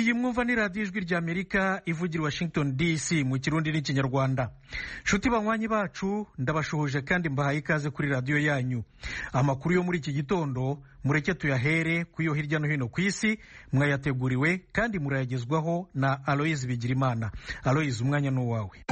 iyi mwumva ni radiyo ijwi ry'Amerika ivugira Washington DC mu kirundi n'ikinyarwanda. Nshuti banywanyi bacu ndabashuhuje kandi mbahaye ikaze kuri radiyo yanyu. Amakuru yo muri iki gitondo mureke tuyahere kuyo hirya no hino ku isi, mwayateguriwe kandi murayagezwaho na Aloise Bigirimana. Aloise, umwanya ni uwawe.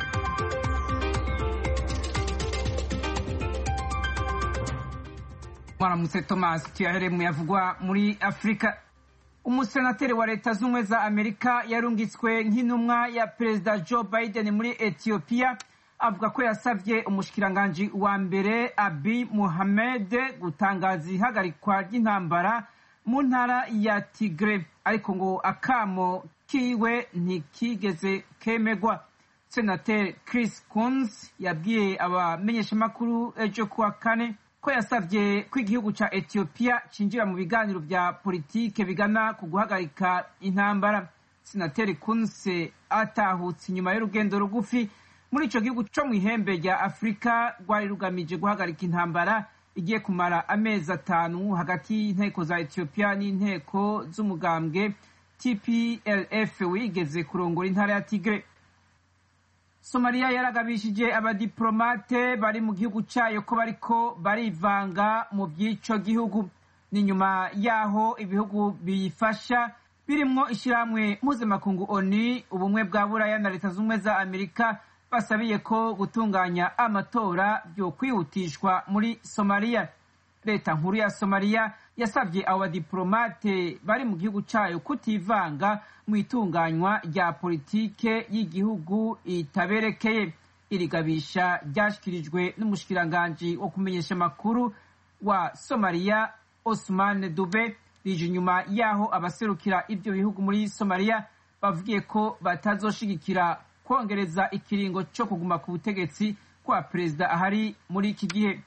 Mwaramutse Thomas, tuyahere mu yavugwa muri Afrika. Umusenateri wa leta z'ubumwe za Amerika yarungitswe nk'intumwa ya Perezida Joe Biden muri Ethiopia, avuga ko yasavye umushikiranganji wa mbere Abiy Mohamed gutangaza ihagarikwa ry'intambara mu ntara ya Tigray, ariko ngo akamo kiwe ntikigeze kemegwa. Senateri Chris Coons yabwiye abamenyeshamakuru ejo kuwa kane ko yasavye ko igihugu ca Ethiopia cinjira mu biganiro vya politike bigana ku guhagarika intambara. Senateri Kunse atahutse inyuma y'urugendo rugufi muri ico gihugu co mw'ihembe rya Afrika rwari rugamije guhagarika intambara igiye kumara amezi 5 hagati y'inteko za Ethiopia n'inteko z'umugambwe TPLF wigeze kurongora intara ya Tigray. Somalia yaragabishije abadiplomate bari mu gihugu cayo ko bariko barivanga mu by'ico gihugu. Ni nyuma yaho ibihugu biyifasha birimwo ishiramwe mpuzamakungu ONU, ubumwe bwa Buraya na leta z'ubumwe za Amerika basabiye ko gutunganya amatora byo kwihutishwa muri Somalia. Leta nkuru ya Somalia yasabye abo badiplomate bari mu gihugu cayo kutivanga mu itunganywa rya politike y'igihugu itaberekeye. Irigabisha ryashikirijwe n'umushikiranganji wo kumenyesha amakuru wa Somalia Osman Dube rije nyuma yaho abaserukira ibyo bihugu muri Somalia bavugiye ko batazoshigikira kongereza ikiringo cyo kuguma ku butegetsi kwa perezida ahari muri iki gihe.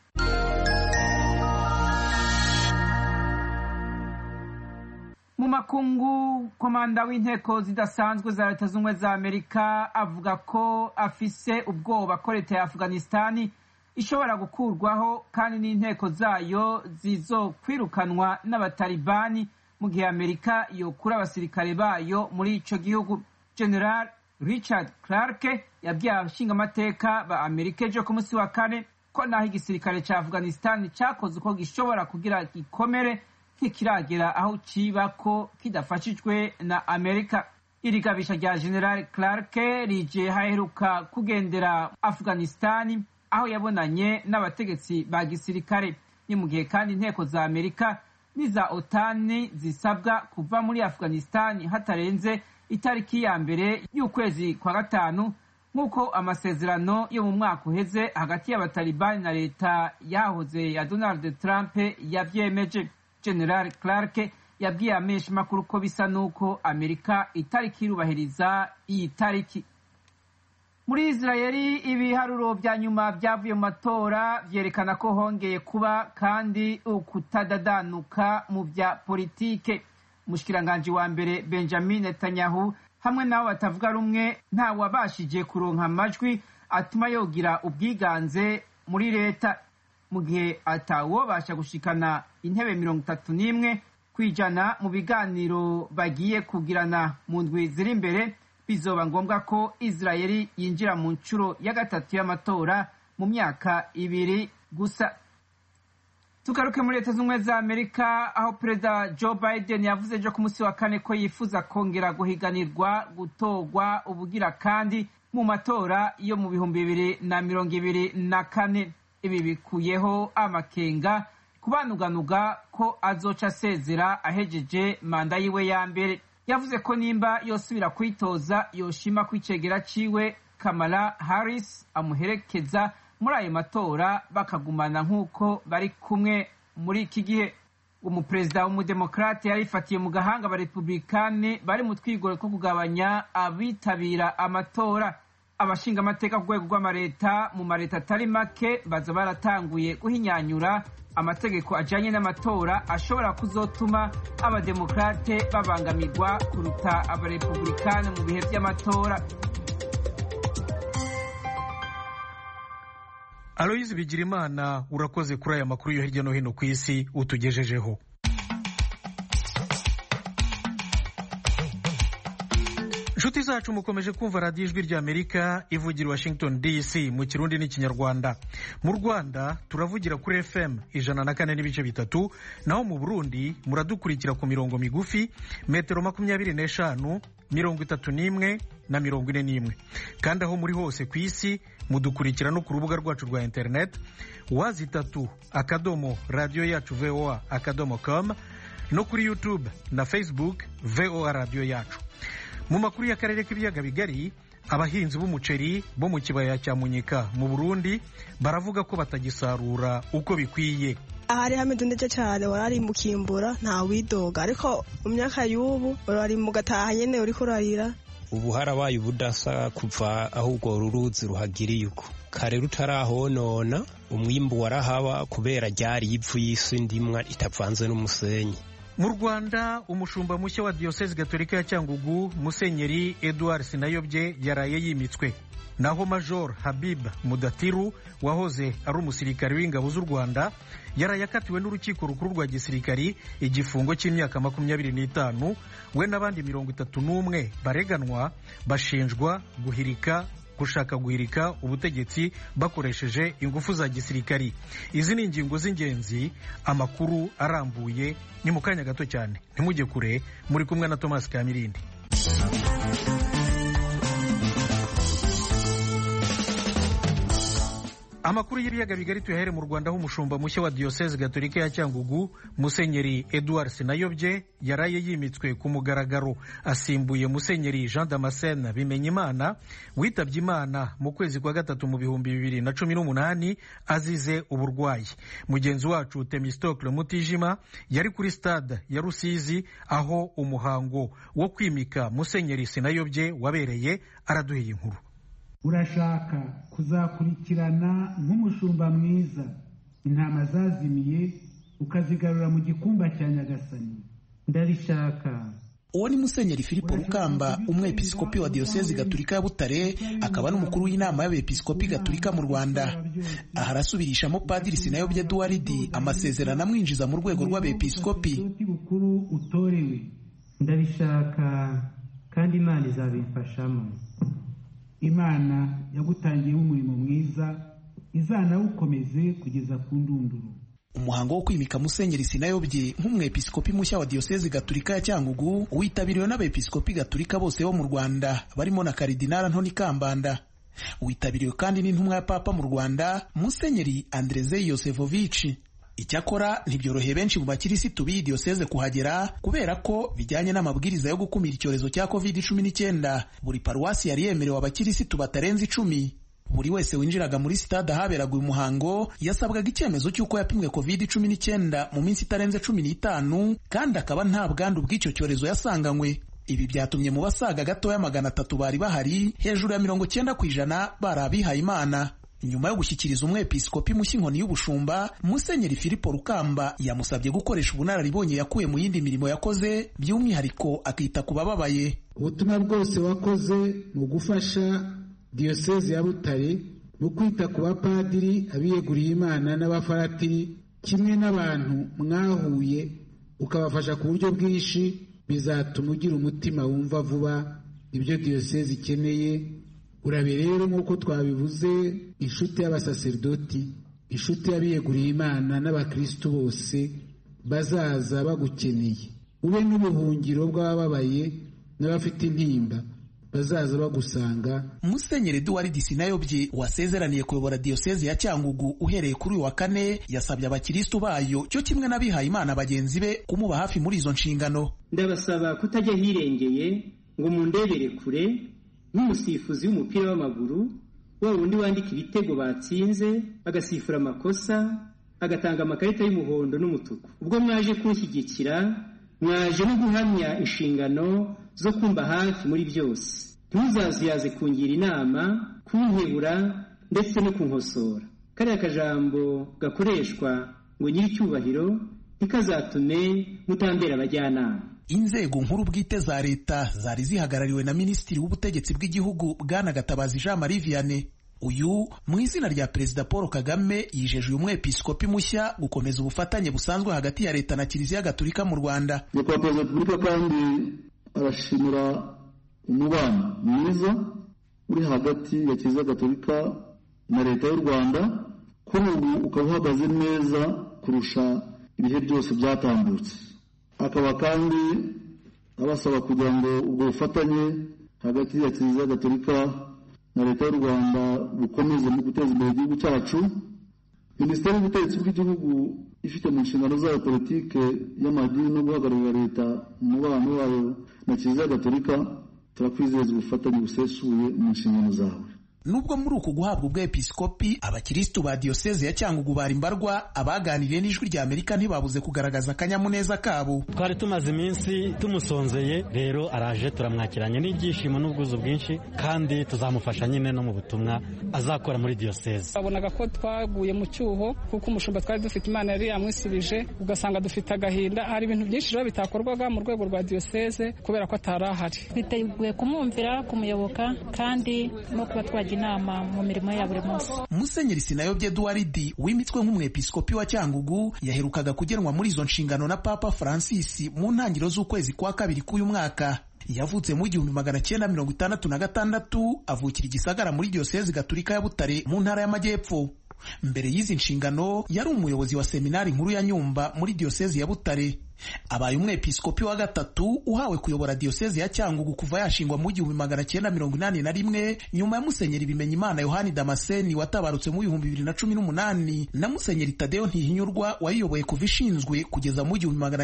Mu makungu, komanda w'inteko zidasanzwe za leta z'ubumwe za Amerika avuga ko afise ubwoba ko leta ya Afghanistan ishobora gukurwaho kandi n'inteko zayo zizokwirukanwa n'abatalibani mu gihe Amerika yokura abasirikare bayo muri ico gihugu. General Richard Clark yabwiye abashingamateka ba Amerika ejo ku munsi wa kane ko naho igisirikare ca Afghanistan cakoze uko gishobora kugira gikomere, ntikiragera aho ciba ko kidafashijwe na Amerika. Irigabisha rya General Clark rije haheruka kugendera Afghanistan aho yabonanye n'abategetsi ba gisirikare. Ni mu gihe kandi inteko za Amerika n'iza OTAN zisabwa kuva muri Afghanistan hatarenze itariki ya mbere y'ukwezi kwa gatanu, nk'uko amasezerano yo mu mwaka uheze hagati y'abatalibani na leta yahoze ya Donald Trump yavyemeje. General Clark yabwiye abamenyeshamakuru ko bisa nuko Amerika itariki irubahiriza iyi tariki. Muri Israeli ibiharuro vya nyuma vyavuye mu matora vyerekana ko hongeye kuba kandi ukutadadanuka mu vya politike. Umushikiranganji wa mbere Benjamin Netanyahu hamwe nabo batavuga rumwe nta wabashije kuronka amajwi atuma yogira ubwiganze muri leta, mu gihe atawobasha gushikana intebe 31 kwijana mu biganiro bagiye kugirana mu ndwi ziri imbere. Bizoba ngombwa ko Israeli yinjira mu ncuro ya gatatu y'amatora mu myaka 2 gusa. Tugaruke muri leta z'ubumwe za Amerika aho Perezida Joe Biden yavuze ejo ku munsi wa kane ko yifuza kongera guhiganirwa gutorwa ubugira kandi mu matora yo mu 2024. Ibi bikuyeho amakenga kubanuganuga ko azoca asezera ahejeje manda yiwe ya mbere. Yavuze ko nimba yosubira kwitoza yoshima kwicegera ciwe Kamala Harris amuherekeza muri ayo matora bakagumana nk'uko bari kumwe muri iki gihe. Umuperezida w'umudemokrate yarifatiye mu gahanga abarepublikani bari mu twigoro ko kugabanya abitabira amatora. Abashinga amateka ku rwego rw'amareta mu mareta atari make baza baratanguye guhinyanyura amategeko ajanye n'amatora ashobora kuzotuma abademokrate babangamirwa kuruta abarepublikani mu bihe vy'amatora. Aloise Bigirimana, urakoze kuri aya makuru yo hirya no hino ku isi utugejejeho. nshuti zacu mukomeje kumva radiyo ijwi ry'Amerika ivugira Washington DC mu kirundi n'ikinyarwanda. Mu Rwanda turavugira kuri FM 104.3, naho mu Burundi muradukurikira ku mirongo migufi metero 25, 31 na 41. Kandi aho muri hose ku isi mudukurikira no ku rubuga rwacu rwa internet www.radioyacu.voa.com no kuri YouTube na Facebook VOA Radio Yacu. Mu makuru y'akarere k'ibiyaga bigari, abahinzi b'umuceri bo mu kibaya cya Munyika mu Burundi baravuga ko batagisarura uko bikwiye. Ahari hamedundeje cyane warari mukimbura nta widoga, ariko mu myaka y'ubu warari mu gataha nyene uri kurarira. Ubu harabaye ubudasa kuva aho urwo ruruzi ruhagiriye uko kare rutarahonona, umwimbu warahaba kubera ryari ivu y'isi ndimwa itavanze n'umusenyi. Mu Rwanda umushumba mushya wa Diocese Gatolika ya Cyangugu Musenyeri Edouard Sinayobye yaraye yimitswe, naho Major Habib Mudatiru wahoze ari umusirikare w'ingabo z'u Rwanda yaraye akatiwe n'urukiko rukuru rwa gisirikari igifungo cy'imyaka 25. We n'abandi 31 bareganwa bashinjwa gushaka guhirika ubutegetsi bakoresheje ingufu za gisirikari. Izi ni ingingo z'ingenzi, amakuru arambuye ni mu kanya gato cyane, ntimujye kure, muri kumwe na Thomas Kamirindi. Amakuru y'ibiyaga bigari tuyahere mu Rwanda, aho umushumba mushya wa Diocese Gatolika ya Cyangugu Musenyeri Edouard Sinayobye yaraye yimitswe ku mugaragaro, asimbuye Musenyeri Jean Damascene Bimenyimana witabye Imana mu kwezi kwa gatatu mu 2018 azize uburwayi. Mugenzi wacu Temistocle Mutijima yari kuri stade ya Rusizi aho umuhango wo kwimika Musenyeri Sinayobye wabereye, araduhiye inkuru. Urashaka kuzakurikirana nk'umushumba mwiza intama zazimiye ukazigarura mu gikumba cya Nyagasani. Ndabishaka. Uwo ni Musenyeri Filipo Rukamba, umwepiskopi wa Diocese Gatolika ya Butare, akaba n'umukuru w'inama y'abepiskopi Gatolika mu Rwanda. Aha arasubirishamo Padiri Sinayobye Edouard amasezerano amwinjiza mu rwego rw'abepiskopi. Ndabishaka kandi Imana izabimfashamo. Imana yagutangiyeho umurimo mwiza izanawukomeze kugeza ku ndunduro. Umuhango wo kwimika Musenyeri Sinayobye nk'umwepiskopi mushya wa Diocese Gatolika ya Cyangugu witabiriwe n'abepiskopi Gatolika bose bo mu Rwanda, barimo na Karidinali Antoni Kambanda. Witabiriwe kandi n'intumwa ya Papa mu Rwanda, Musenyeri Andrzej Yosefovic. Icyakora ntibyoroheye benshi mu bakirisitu b'iyi Diocese kuhagera kubera ko bijyanye n'amabwiriza yo gukumira icyorezo cya COVID-19. Buri paruwasi yari yemerewe abakirisitu batarenze 10. Buri wese winjiraga muri stade ahaberaga uyu muhango yasabwaga icyemezo cy'uko yapimwe COVID-19 mu minsi itarenze 15 kandi akaba nta bwandu bw'icyo cyorezo yasanganywe. Ibi byatumye mu basaga gatoya 300 bari bahari, hejuru ya 90% bari abihaye Imana. Nyuma yo gushyikiriza umwepiskopi mushya inkoni y'ubushumba, Musenyeri Filipo Rukamba yamusabye gukoresha ubunararibonye yakuye mu yindi mirimo yakoze, by'umwihariko akita ku bababaye. Ubutumwa bwose wakoze mu gufasha Diocese ya Butare mu kwita ku bapadiri, abiyeguriye Imana n'abafaratiri, kimwe n'abantu mwahuye ukabafasha ku buryo bwinshi, bizatuma ugira umutima wumva vuba ibyo Diocese ikeneye. Urabe rero nk'uko twabivuze, inshuti y'abasaserdoti, inshuti y'abiyeguriye Imana n'abakristo bose bazaza bagukeneye. Ube n'ubuhungiro bw'abababaye n'abafite intimba bazaza bagusanga. Musenyeri Edouard Sinayobye wasezeraniye kuyobora Diocese ya Cyangugu uhereye kuri uyu wa kane, yasabye abakristo bayo cyo kimwe n'abihaye Imana bagenzi be kumuba hafi muri izo nshingano. Ndabasaba kutajya hirengeye ngo mundebere kure nk'umusifuzi w'umupira w'amaguru, wa wundi wandika ibitego batsinze, agasifura amakosa, agatanga amakarita y'umuhondo n'umutuku. Ubwo mwaje kunshyigikira, mwaje no guhamya inshingano zo kumba hafi muri byose. Ntuzazuyaze kungira inama, kunkebura ndetse no kunkosora. Kariya kajambo gakoreshwa ngo nyiricyubahiro ntikazatume mutambera abajyanama. Inzego nkuru bwite za leta zari zihagarariwe na Minisitiri w'Ubutegetsi bw'Igihugu Bwana Gatabazi Jean Marie Vianney. Uyu mu izina rya Perezida Paul Kagame yijeje uyu mwepiskopi mushya gukomeza ubufatanye busanzwe hagati ya leta na Kiliziya Gatolika mu Rwanda. Nyakubahwa Perezida wa Repubulika kandi arashimira umubano mwiza uri hagati ya Kiliziya Gatolika na leta y'u Rwanda kuri ubu ukaba uhagaze neza kurusha ibihe byose byatambutse. Akaba kandi abasaba kugira ngo ubwo bufatanye hagati ya Kiliziya Gatolika na leta y'u Rwanda bukomeze mu guteza imbere igihugu cyacu. Minisiteri y'Ubutegetsi bw'Igihugu ifite mu nshingano zayo politike y'amadini no guhagararira leta mu mubano wayo na Kiliziya Gatolika, turakwizeza ubufatanye busesuye mu nshingano zawe. Nubwo muri uku guhabwa ubwepiskopi abakirisitu ba diyoseze ya Cyangugu bari mbarwa, abaganiriye n'Ijwi rya Amerika ntibabuze kugaragaza akanyamuneza kabo. Twari tumaze iminsi tumusonzeye, rero araje turamwakiranye n'ibyishimo n'ubwuzu bwinshi, kandi tuzamufasha nyine no mu butumwa azakora muri diyoseze. Babonaga ko twaguye mu cyuho kuko umushumba twari dufite Imana yari yamwisubije, ugasanga dufite agahinda. Hari ibintu byinshi rero bitakorwaga mu rwego rwa diyoseze kubera ko atari ahari. Twiteguye kumwumvira, kumuyoboka, kandi no kuba twagira inama mu mirimo ya buri munsi. Musenyeri Sinayobye Eduard wimitswe nk'umwepiskopi wa Cyangugu yaherukaga kugenwa muri izo nshingano na Papa Francis mu ntangiriro z'ukwezi kwa kabiri k'uyu mwaka. Yavutse mu 1966, avukira igisagara muri diyoseze Gatolika ya Butare mu ntara y'Amajyepfo. Mbere y'izi nshingano yari umuyobozi wa seminari nkuru ya Nyumba muri diyoseze ya Butare. Abaye umwepiskopi wa gatatu uhawe kuyobora diyoseze ya Cyangugu kuva yashingwa mu 1981 nyuma ya Musenyeri Bimenyimana Yohani Damascene watabarutse mu 2018 na Musenyeri Tadeo Ntihinyurwa wayiyoboye kuva ishinzwe kugeza mu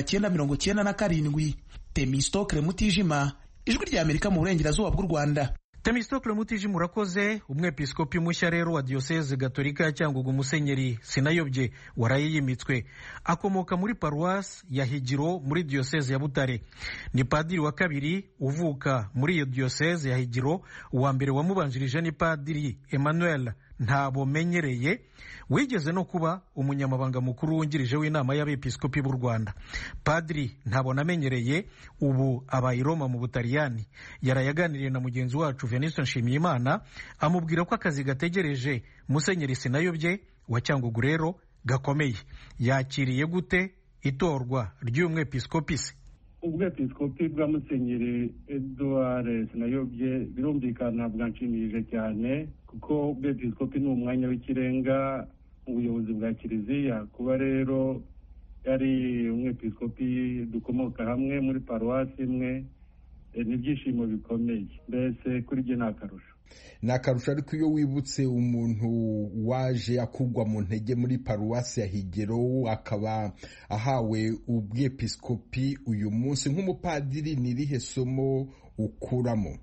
1997. Temistokle Mutijima, Ijwi rya Amerika mu burengerazuba bw'u Rwanda. Temistokle Mutijima urakoze. Umwepiskopi mushya rero wa diyoseze Gatolika ya Cyangugu Musenyeri Sinayobye waraye yimitswe, akomoka muri paruwasi ya Higiro muri diyoseze ya Butare. Ni padiri wa kabiri uvuka muri iyo diyoseze ya Higiro. Uwa mbere wamubanjirije ni Padiri Emmanuel Ntabomenyereye wigeze no kuba umunyamabanga mukuru wungirije w'inama y'abepiskopi b'u Rwanda. Padiri Ntabonamenyereye ubu abaye i Roma mu Butaliyani. Yarayaganiriye na mugenzi wacu Venuste Nshimiyimana, amubwira ko akazi gategereje Musenyeri Sinayobye wa Cyangugu rero gakomeye. Yakiriye gute itorwa ry'umwepiskopi se? Ubwepiskopi bwa Musenyeri Eduard Sinayobye birumvikana bwanshimishije cyane, kuko ubwepiskopi ni umwanya w'ikirenga mu buyobozi bwa Kiliziya. Kuba rero yari umwepiskopi dukomoka hamwe muri paruwasi imwe ni ibyishimo bikomeye, mbese kuri byo ni akarusho. Ni akarusho, ariko iyo wibutse umuntu waje akugwa mu ntege muri paruwasi ya Higiro akaba ahawe ubwepiskopi uyu munsi, nk'umupadiri ni irihe somo ukuramo?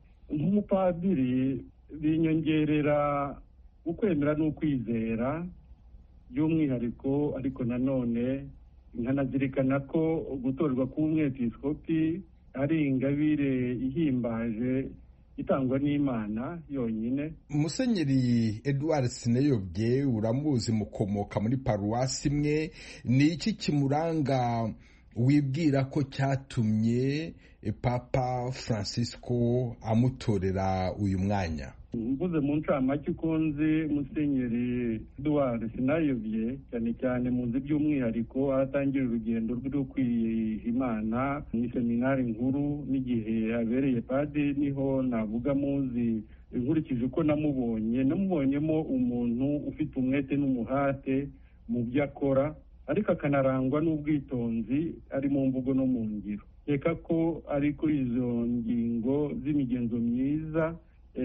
Nk'umupadiri binyongerera ukwemera n'ukwizera by'umwihariko, ariko nanone nkanazirikana ko gutorwa k'umwepiskopi ari ingabire ihimbaje itangwa n'Imana yonyine. Musenyeri Eduard Sinayobye uramuzi, mukomoka muri paruwasi imwe. Ni iki kimuranga wibwira ko cyatumye Papa Francisco amutorera uyu mwanya? Mvuze mu ncamake uko nzi Musenyeri Eduard Sinayobye, cyane cyane muzi by'umwihariko atangira urugendo rwo kwiha Imana mu seminari nkuru, n'igihe abereye padiri niho navuga muzi. Nkurikije uko namubonyemo umuntu ufite umwete n'umuhate mu byo akora, ariko akanarangwa n'ubwitonzi ari mu mvugo no mu ngiro. Reka ko ari kuri izo ngingo z'imigenzo myiza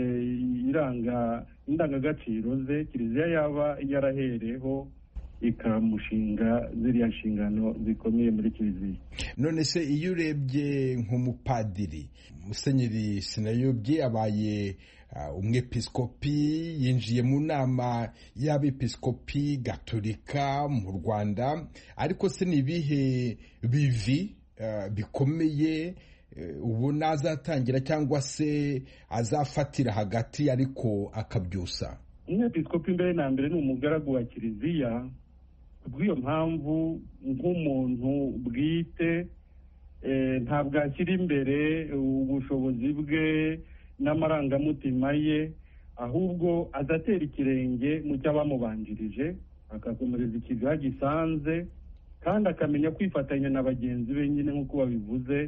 iranga indangagaciro ze Kiliziya yaba yarahereho ikamushinga ziriya nshingano zikomeye muri Kiliziya. None se iyo urebye nk'umupadiri, Musenyeri Sinayobye abaye umwepiskopi, yinjiye mu nama y'abepiskopi Gatolika mu Rwanda, ariko se ni ibihe bivi bikomeye ubona azatangira cyangwa se azafatira hagati ariko akabyusa? Umwepiskopi mbere na mbere ni umugaragu wa Kiliziya. Kubw'iyo mpamvu nk'umuntu bwite ntabwo ashyira imbere ubushobozi bwe n'amarangamutima ye, ahubwo azatera ikirenge mu cy'abamubanjirije, akakomereza ikigo gisanze, kandi akamenya kwifatanya na bagenzi be nyine nk'uko babivuze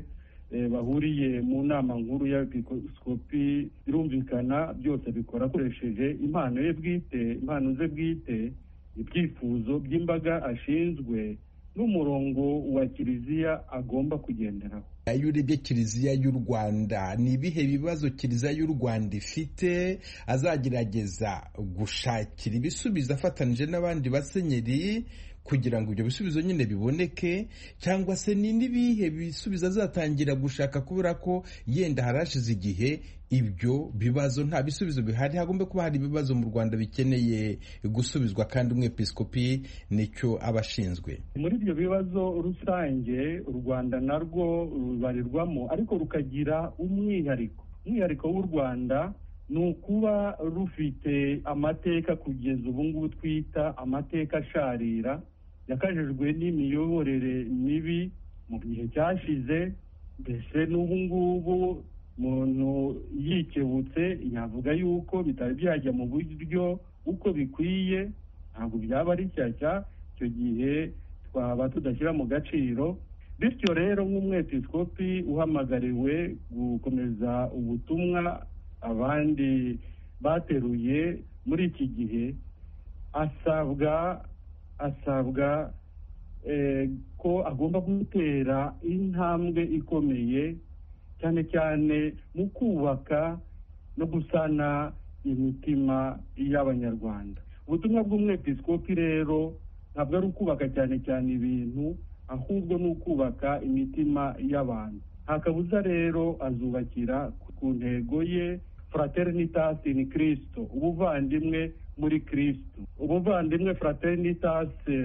bahuriye mu nama nkuru y'abepiskopi birumvikana byose bikora akoresheje impano ze bwite, ibyifuzo by'imbaga ashinzwe n'umurongo wa kiliziya agomba kugenderaho. Iyo urebye kiliziya y'u Rwanda, ni ibihe bibazo kiliziya y'u Rwanda ifite azagerageza gushakira ibisubizo afatanije n'abandi basenyeri kugira ngo ibyo bisubizo nyine biboneke, cyangwa se ni n'ibihe bisubizo azatangira gushaka kubera ko yenda harashize igihe ibyo bibazo nta bisubizo bihari, hagomba kuba hari ibibazo mu Rwanda bikeneye gusubizwa kandi umwepiskopi nicyo abashinzwe. Muri ibyo bibazo rusange u Rwanda narwo rubarirwamo, ariko rukagira umwihariko w'u Rwanda ni ukuba rufite amateka kugeza ubu ngubu twita amateka asharira yakajijwe n'imiyoborere mibi mu gihe cyashize. Mbese n'ubu ngubu umuntu yikebutse yavuga yuko bitari byajya mu buryo uko bikwiye, ntabwo byaba ari shyashya, icyo gihe twaba tudashyira mu gaciro. Bityo rero nk'umwepiskopi uhamagariwe gukomeza ubutumwa abandi bateruye muri iki gihe, asabwa ko agomba gutera intambwe ikomeye cyane cyane mu kubaka no gusana imitima y'Abanyarwanda. Ubutumwa bw'umwepiskopi rero ntabwo ari ukubaka cyane cyane ibintu, ahubwo ni ukubaka imitima y'abantu. Nta kabuza rero azubakira ku ntego ye Fraternitas in Cristo, ubuvandimwe muri Kristo. Ubuvandimwe Fraternitas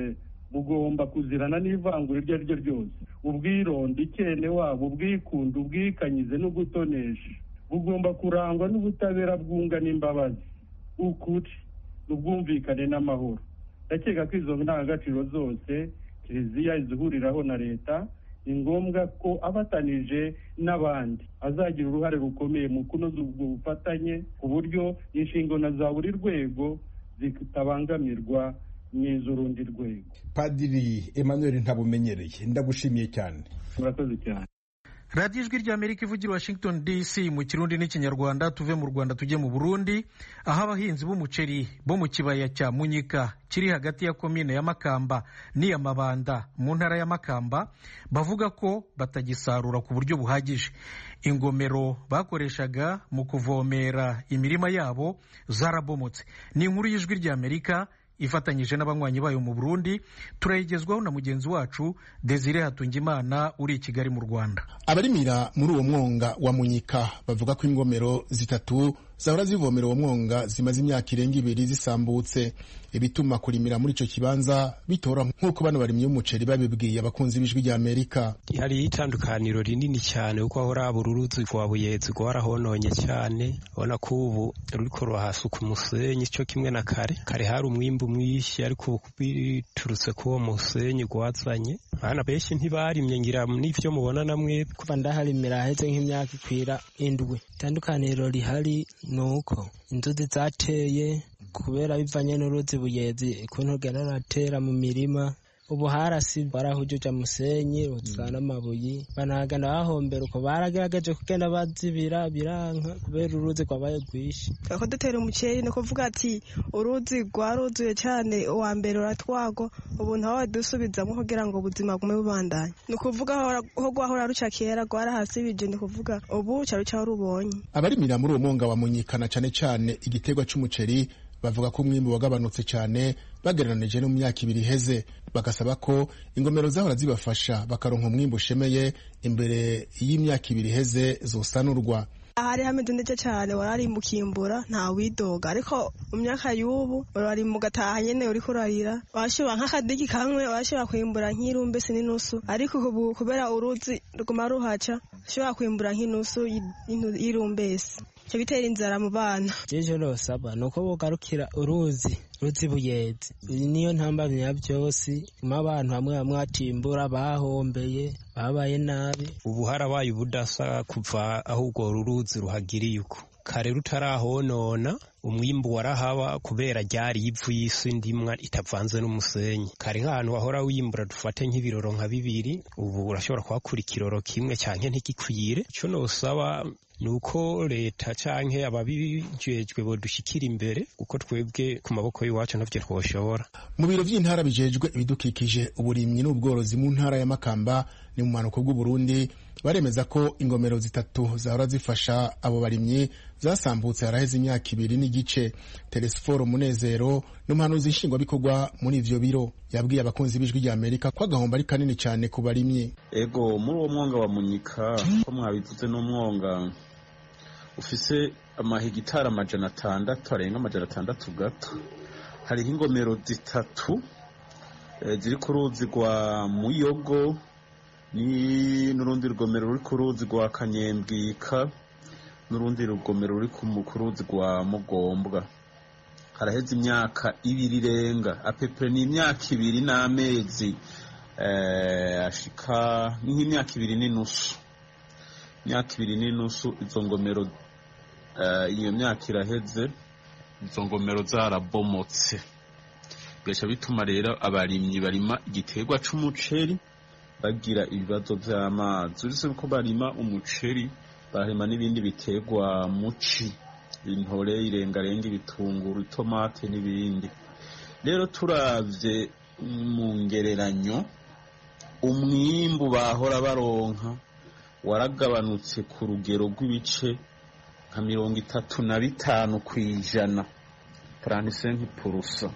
bugomba kuzirana n'ivangura iryo ari ryo ryose, ubwironde, ikene wabo, ubwikunde, ubwikanyize no gutonesha. Bugomba kurangwa n'ubutabera bwunga n'imbabazi, ukuri, ubwumvikane n'amahoro. Ndakeka ko izo ndangagaciro zose kiliziya izihuriraho na leta, ni ngombwa ko abatanije n'abandi azagira uruhare rukomeye mu kunoza ubwo bufatanye ku buryo inshingano za buri rwego zitabangamirwa n'iz'urundi rwego. Padiri Emmanuel Ntabumenyereye, ndagushimiye cyane. Murakoze cyane. radiyo ijwi ry'Amerika ivugira Washington DC mu kirundi n'ikinyarwanda. Tuve mu Rwanda tujye mu Burundi, aho abahinzi b'umuceri bo mu kibaya cya Munyika kiri hagati ya komine ya Makamba n'iya Mabanda mu ntara ya Makamba bavuga ko batagisarura ku buryo buhagije. Ingomero bakoreshaga mu kuvomera imirima yabo zarabomotse. Ni inkuru y'ijwi ry'Amerika ifatanyije n'abanywanyi bayo mu Burundi, turayigezwaho na mugenzi wacu Desire Hatungimana uri i Kigali mu Rwanda. Abarimira muri uwo mwonga wa Munyika bavuga ko ingomero zitatu zahora zivomera uwo mwonga zimaze imyaka irenga 2 zisambutse, ibituma kurimira muri ico kibanza bitora nk'uko bano barimye umuceri babibwiye abakunzi b'ijwi rya Amerika. Hari itandukaniro rinini cyane uko ahora uruzi rwa Buyezi rwarahononye cyane, ubona ko ubu ruriko ruhasuka umusenyi cyo kimwe na kare hari umwimbu mwinshi, ariko biturutse ko uwo musenyi gwazanye abana benshi ntibarimye, ngira n'ivyo mubona namwe. Kuva ndaharimira heze nk'imyaka ikwira 7. Itandukaniro rihari nuko inzuzi zateye kubera bivanye n'uruzi Buyezi ukuntu rwaratera mu mirima. Ubu harasi barahujuje musenyi uzana amabuye, banagana bahombera uko baragerageje kugenda bazibira biranka kubera uruzi rwabaye rwishi. Ko dutera umuceri no kuvuga ati uruzi rwaruzuye cyane, uwa mbere uratwago, ubu ntaho badusubizamo kugira ngo ubuzima bumwe bubandanye. No kuvuga ho gwahora ruca kera rwarahasibije, ni kuvuga ubu cyaruca rubonye. Abarimira muri uwo mwonga wa Munyikana cyane igiterwa c'umuceri bavuga ko umwimbu wagabanutse cyane bagereranije no mu myaka 2 iheze, bagasaba ko ingomero zahora zibafasha bakaronka umwimbu ushemeye imbere y'imyaka 2 iheze zosanurwa. Ahari hameze neza cyane, warari mu kimbura nta widoga, ariko mu myaka y'ubu warari mu gataha nyene uri kurarira, washobora nk'akadigi kamwe washobora kwimbura nk'irumbe n'inusu, ariko ubu kubera uruzi ruguma ruhaca ushobora kwimbura nk'inusu y'irumbesi, cyo bitera inzara mu bana. Jeje rosaba nuko bogarukira uruzi Buyezi, niyo ntambamye ya byose, mu abantu hamwe atimbura bahombeye babaye nabi. Ubu harabaye ubudasa kuva aho urwo ruzi ruhagiriye uko kare rutarahonona umwimbu warahaba kubera ryari ivu y'isi ndimwa itavanze n'umusenyi. Kare nk'ahantu wahora wimbura dufate nk'ibiroro nka 2 ubu urashobora kuhakura ikiroro kimwe canke ntigikwire. Ico nosaba nuko leta canke ababijejwe bodushikira imbere kuko twebwe ku maboko y'iwacu ntavyo twoshobora. Mu biro vy'intara bijejwe ibidukikije uburimyi n'ubworozi mu ntara ya Makamba ni mu manuko bw'u Burundi baremeza ko ingomero 3 zahora zifasha abo barimyi zasambutse haraheze imyaka 2 n'igice. Telesforo Munezero n'umuhanuzi nshingwabikorwa muri ivyo biro yabwiye abakunzi b'ijwi rya Amerika ko agahomba ari kanini cyane ku barimyi. Ego muri uwo mwonga wa Munyika ko mwabivuze n'umwonga ufise amahegitari 600 arenga 600 gato. Hariho ingomero 3 ziri ku ruzi rwa Muyogo n'urundi rugomero ruri ku ruzi rwa Kanyembwika n'urundi rugomero ruri ku ruzi rwa Mugombwa. Haraheze imyaka 2 irenga apepre ni imyaka 2 n'amezi ashika nk'imyaka 2 n'inusu. Imyaka 2 n'inusu izo ngomero iyo myaka iraheze izo ngomero zarabomotse. Bigaca bituma rero abarimyi barima igiterwa c'umuceri bagira ibibazo vy'amazi. Uretse ko barima umuceri barima n'ibindi biterwa muci, intore, irengarenga, ibitunguru, itomate n'ibindi. Rero turavye mu ngereranyo umwimbu bahora baronka waragabanutse ku rugero rw'ibice nka 35 kw'ijana 35%,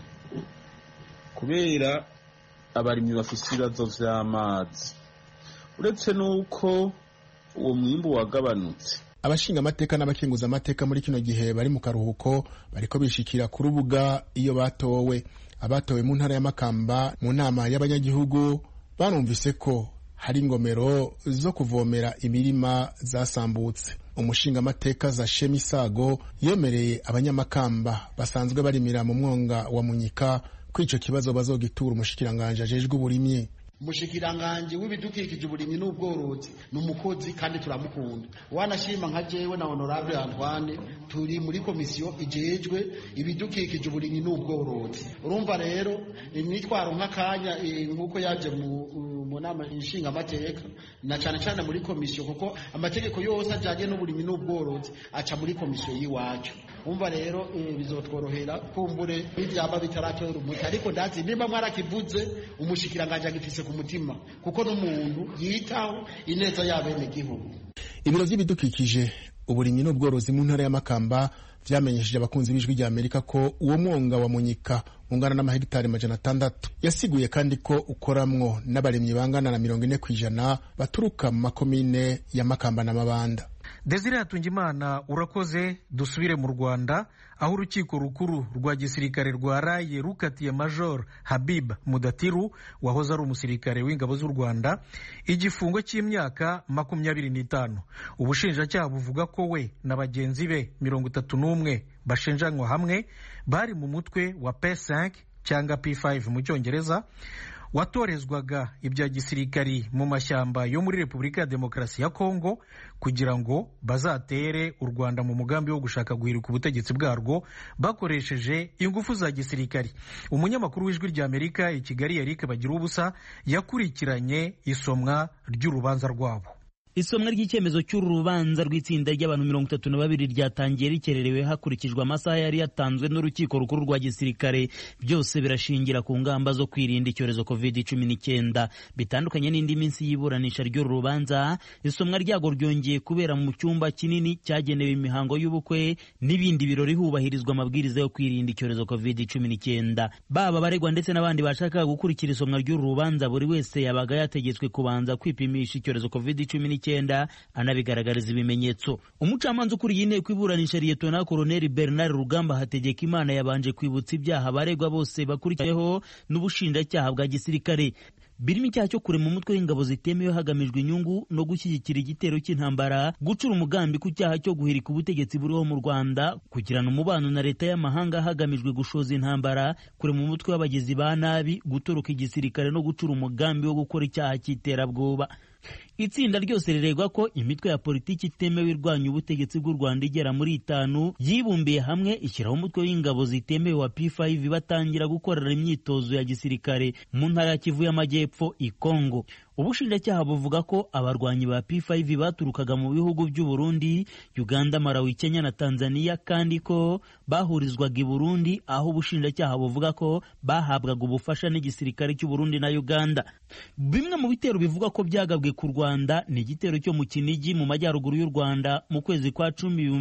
kubera abarimyi bafise ibibazo vy'amazi. Uretse nuko uwo mwimbu wagabanutse, abashinga amateka n'abakinguza amateka muri kino gihe bari mu karuhuko bariko bishikira ku rubuga iyo batowe. Abatowe mu ntara ya Makamba mu nama y'abanyagihugu barumvise ko hari ingomero zo kuvomera imirima zasambutse. Umushinga amateka za Shemisago yemereye abanyamakamba basanzwe barimira mu mwonga wa Munyika ko ico kibazo bazogitura umushikiranganje ajejwe uburimyi. Umushikiranganje w'ibidukikije uburimyi n'ubworozi n'umukozi kandi turamukunda. Wanashima nka jewe na Honorable Antoine turi muri komisiyo ijejwe ibidukikije uburimyi n'ubworozi. Urumva rero nitwaro nk'akanya nkuko yaje mu nama inshinga amateka na cyane muri komisiyo kuko amategeko yose ajanye n'uburimyi n'ubworozi aca muri komisiyo yiwacu. Umva rero bizotworohera kumbure ibyaba bitaratora umuti, ariko ndazi nimba mwarakivuze umushikiranganje agifise ku mutima kuko n'umuntu yitaho ineza y'abene gihugu. Ibiro vy'ibidukikije uburimyi n'ubworozi mu ntara ya Makamba vyamenyesheje abakunzi b'ijwi rya Amerika ko uwo mwonga wa Munyika ungana n'amahegitari 600. Yasiguye kandi ko ukoramwo n'abarimyi bangana na 40% baturuka mu makomine ya Makamba na Mabanda. Desire Hatungimana urakoze. Dusubire mu Rwanda aho urukiko rukuru rwa gisirikare rwa Raye rukatiye Major Habib Mudatiru wahoze ari umusirikare w'ingabo z'u Rwanda igifungo cy'imyaka 25. Ubushinjacyaha buvuga ko we na bagenzi be 31 bashinjanywa hamwe bari mu mutwe wa P5 cyangwa P5 mu Cyongereza watorezwaga ibya gisirikari mu mashyamba yo muri Repubulika ya Demokarasi ya Kongo kugira ngo bazatere u Rwanda mu mugambi wo gushaka guhirika ubutegetsi bwarwo bakoresheje ingufu za gisirikari. Umunyamakuru w'ijwi rya Amerika i Kigali Eric Bagirubusa yakurikiranye isomwa ry'urubanza rwabo. Isomwa ry'icyemezo cy'uru rubanza rw'itsinda ry'abantu 32 ryatangiye rikererewe hakurikijwe amasaha yari yatanzwe n'urukiko rukuru rwa gisirikare. Byose birashingira ku ngamba zo kwirinda icyorezo COVID-19 bitandukanye n'indi minsi y'iburanisha ry'uru rubanza. Isomwa ryago ryongeye kubera mu cyumba kinini cyagenewe imihango y'ubukwe n'ibindi birori hubahirizwa amabwiriza yo kwirinda icyorezo COVID-19. Baba baregwa ndetse n'abandi bashaka gukurikira isomwa ry'uru rubanza buri wese yabaga yategetswe kubanza kwipimisha icyorezo COVID-19 anabigaragariza ibimenyetso. Umucamanza ukuriye inteko iburanisha Liyetona Koloneli Bernard Rugamba Hategekimana yabanje kwibutsa ibyaha baregwa bose bakurikiyeho n'ubushinjacyaha bwa gisirikare birimo icyaha cyo kurema umutwe w'ingabo zitemewe hagamijwe inyungu no gushyigikira igitero cy'intambara, gucura umugambi ku cyaha cyo guhirika ubutegetsi buriho mu Rwanda, kugirana umubano na leta y'amahanga hagamijwe gushoza intambara, kurema umutwe w'abagizi ba nabi, gutoroka igisirikare no gucura umugambi wo gukora icyaha cy'iterabwoba. Itsinda ryose riregwa ko imitwe ya politiki itemewe irwanya ubutegetsi bw'u Rwanda igera muri 5 yibumbiye hamwe ishyiraho umutwe w'ingabo zitemewe wa P5 batangira gukorera imyitozo ya gisirikare mu ntara ya Kivu y'Amajyepfo i Kongo. Ubushinjacyaha buvuga ko abarwanyi ba P5 baturukaga mu bihugu by'u Burundi, Uganda, Malawi, Kenya na Tanzania kandi ko bahurizwaga i Burundi, aho ubushinjacyaha buvuga ko bahabwaga ubufasha n'igisirikare cy'u Burundi na Uganda. Bimwe mu bitero bivuga ko byagabwe ku Rwanda ni igitero cyo mu Kinigi mu majyaruguru y'u Rwanda mu kwezi kwa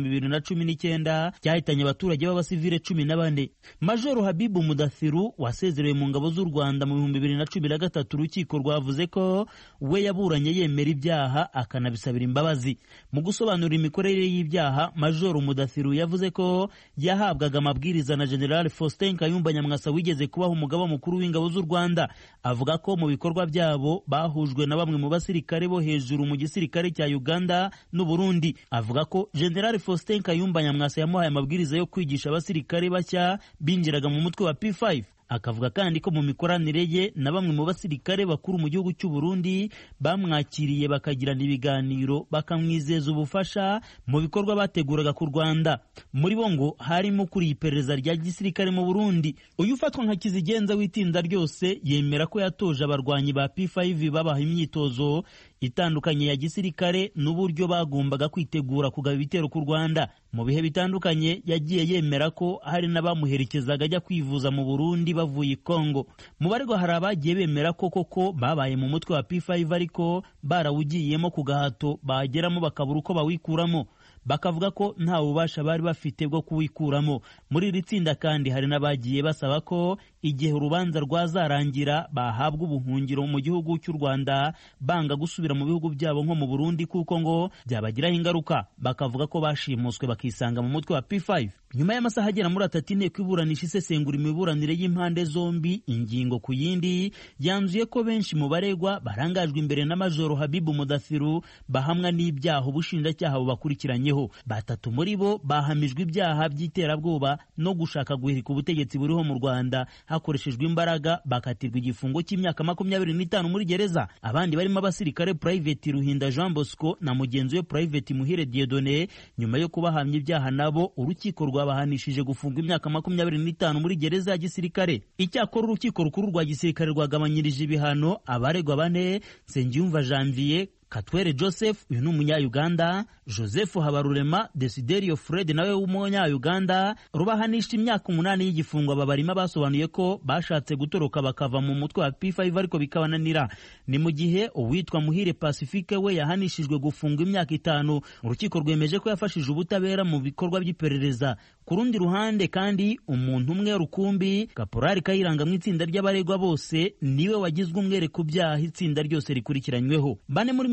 2019 cyahitanye abaturage b'abasivile 14. Major Habibu Mudathiru wasezerewe mu ngabo z'u Rwanda mu 2013 urukiko rwavuze ko we yaburanye yemera ibyaha akanabisabira imbabazi. Mu gusobanura imikorere y'ibyaha, Major Mudathiru yavuze ko yahabwaga amabwiriza na General Faustin Kayumba Nyamwasa wigeze kubaho umugaba mukuru w'ingabo z'u Rwanda. Avuga ko mu bikorwa byabo bahujwe na bamwe mu basirikare bo hejuru mu gisirikare cya Uganda n'u Burundi. Avuga ko General Faustin Kayumba Nyamwasa yamuhaye amabwiriza yo kwigisha abasirikare bashya binjiraga mu mutwe wa P5. Akavuga kandi ko mu mikoranire ye na bamwe mu basirikare bakuru mu gihugu cy'u Burundi bamwakiriye bakagirana ibiganiro bakamwizeza ubufasha mu bikorwa bateguraga ku Rwanda. Muri bo ngo harimo kuri iperereza rya gisirikare mu Burundi. Uyu ufatwa nka kizigenza w'itsinda ryose yemera ko yatoje abarwanyi ba P5 babaha imyitozo itandukanye ya gisirikare n'uburyo bagombaga kwitegura kugaba ibitero ku Rwanda. Mu bihe bitandukanye yagiye yemera ko hari n'abamuherekezaga ajya kwivuza mu Burundi bavuye i Kongo. Mu baregwa hari abagiye bemera ko koko babaye mu mutwe wa P5 ariko barawugiyemo ku gahato, bageramo bakabura uko bawikuramo. Bakavuga ko nta bubasha bari bafite bwo kuwikuramo. Muri iri tsinda kandi hari n'abagiye basaba ko igihe urubanza rwazarangira bahabwa ubuhungiro mu gihugu cy'u Rwanda, banga gusubira mu bihugu byabo nko mu Burundi kuko ngo byabagiraho ingaruka. Bakavuga ko bashimuswe bakisanga mu mutwe wa P5. Nyuma y'amasaha agera muri 3 inteko iburanisha isesengura imiburanire y'impande zombi ingingo ku yindi, yanzuye ko benshi mu baregwa barangajwe imbere na Major Habibu Mudathiru bahamwa n'ibyaha ubushinjacyaha bubakurikiranyeho. 3 muri bo bahamijwe ibyaha by'iterabwoba no gushaka guhirika ubutegetsi buriho mu Rwanda hakoreshejwe imbaraga, bakatirwa igifungo cy'imyaka 25 muri gereza. Abandi barimo abasirikare Private Ruhinda Jean Bosco na mugenzi we Private Muhire Dieudonné, nyuma yo kubahamya ibyaha nabo urukiko rwabahanishije gufungwa imyaka 25 muri gereza ya gisirikare. Icyakora urukiko rukuru rwa gisirikare rwagabanyirije ibihano abaregwa 4: Nsengiyumva Janvier, Katwere Joseph uyu ni umunya-Uganda, Joseph Habarurema, Desiderio Fred nawe w'umunya-Uganda, rubahanisha imyaka 8 y'igifungo. Aba barimo basobanuye ko bashatse gutoroka bakava mu mutwe wa P5 ariko bikabananira. Ni mu gihe uwitwa Muhire Pacifique we yahanishijwe gufungwa imyaka 5. Urukiko rwemeje ko yafashije ubutabera mu bikorwa by'iperereza. Ku rundi ruhande kandi umuntu umwe rukumbi, Kaporari Kayiranga mu itsinda ry'abaregwa bose, niwe wagizwe umwere ku byaha itsinda ryose rikurikiranyweho. 4 muri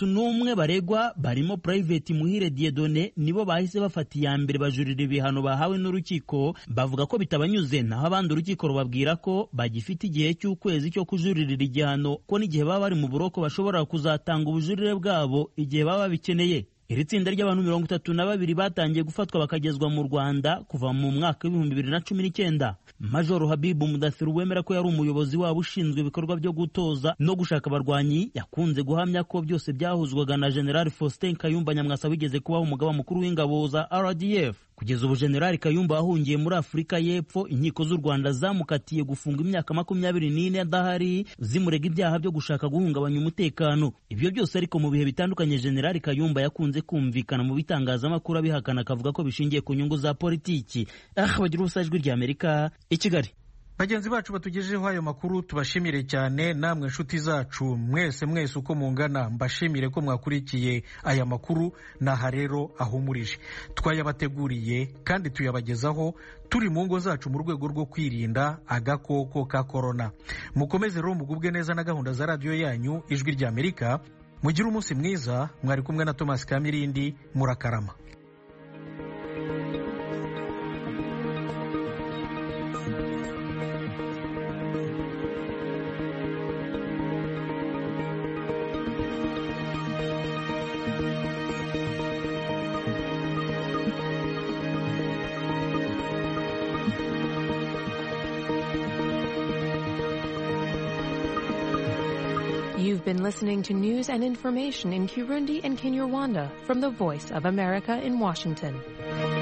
31 baregwa barimo Private Muhire Dieudonné nibo bahise bafata iya mbere bajurira ibihano bahawe n'urukiko, bavuga ko bitabanyuze, naho abandi urukiko rubabwira ko bagifite igihe cy'ukwezi cyo kujuririra igihano, ko n'igihe baba bari mu buroko bashobora kuzatanga ubujurire bwabo igihe baba bikeneye. Iri tsinda ry'abantu 32 batangiye gufatwa bakagezwa mu Rwanda kuva mu mwaka wa 2019. Major Habibu Mudathiru wemera ko yari umuyobozi wabo ushinzwe ibikorwa byo gutoza no gushaka abarwanyi, yakunze guhamya ko byose byahuzwaga na General Faustin Kayumba Nyamwasa wigeze kubaho umugaba mukuru w'ingabo za RDF. Kugeza ubu General Kayumba ahungiye muri Afurika y'Epfo, inkiko z'u Rwanda zamukatiye gufunga imyaka 24 adahari, zimurega ibyaha byo gushaka guhungabanya umutekano. Ibyo byose ariko mu bihe bitandukanye General Kayumba yakunze kumvikana mu bitangazamakuru abihakana, akavuga ko bishingiye ku nyungu za politiki. Bagira ubusajwi ry'Amerika i Kigali. Bagenzi bacu batugejejeho ayo makuru tubashimire cyane. Namwe nshuti zacu mwese uko mungana, mbashimire ko mwakurikiye aya makuru. Naha rero ahumurije, twayabateguriye kandi tuyabagezaho turi mu ngo zacu mu rwego rwo kwirinda agakoko ka korona. Mukomeze rero mugubwe neza na gahunda za radiyo yanyu Ijwi ry'Amerika. Mugire umunsi mwiza. Mwari kumwe na Thomas Kamirindi. Murakarama. You've been listening to news and information in Kirundi and Kinyarwanda from the Voice of America in Washington.